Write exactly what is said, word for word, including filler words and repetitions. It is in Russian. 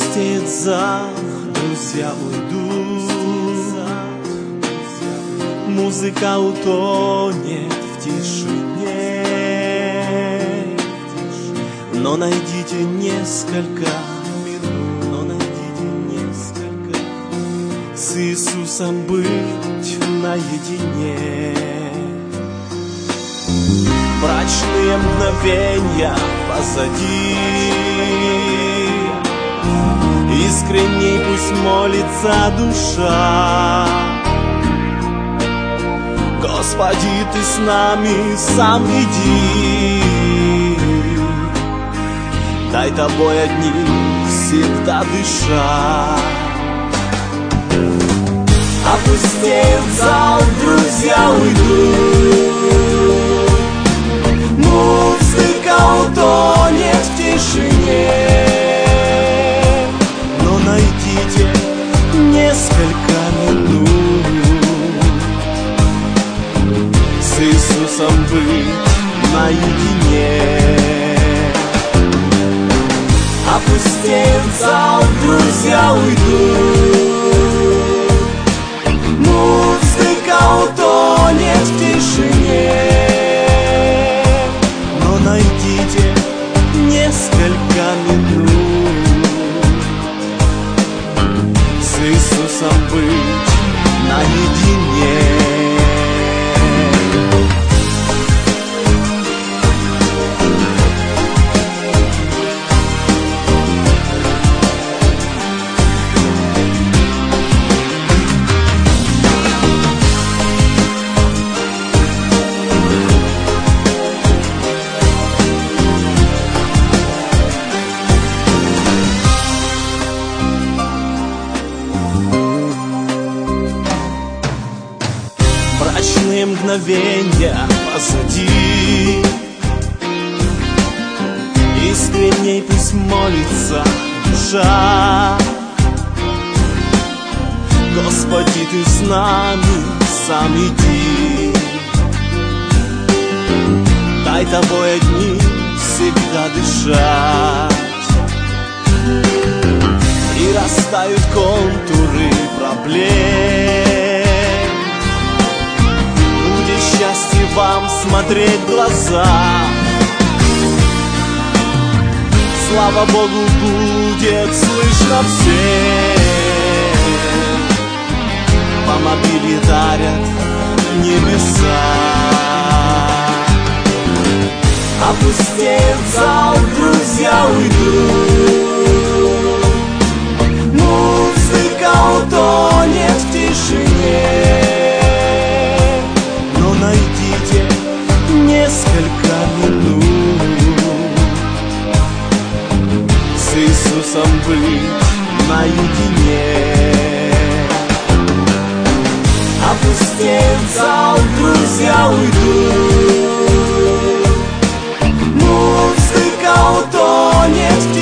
Опустеет зал, друзья уйдут, музыка утонет в тишине. Но найдите несколько минут, но найдите несколько с Иисусом быть наедине. Мрачные мгновенья позади, искренней пусть молится душа. Господи, Ты с нами, сам иди, дай Тобой одним всегда дышать. Опустеет зал, друзья уйдут, музыка утонет в тишине. Но найдите несколько минут с Иисусом быть наедине. Опустеет зал, друзья уйдут, музыка утонет в тишине. Но найдите несколько минут с Иисусом быть наедине. Мрачные мгновенья позади, искренней пусть молится душа. Господи, Ты с нами, сам иди, дай Тобой одним всегда дышать. И растают контуры проблем, счастье вам смотреть в глаза. Слава Богу, будет слышно всем, вам обилие дарят небеса. Опустеет зал, друзья уйдут, музыка утонет в тишине. Найдите несколько минут с Иисусом быть наедине. Опустеет зал, друзья уйдут, музыка утонет в тишине.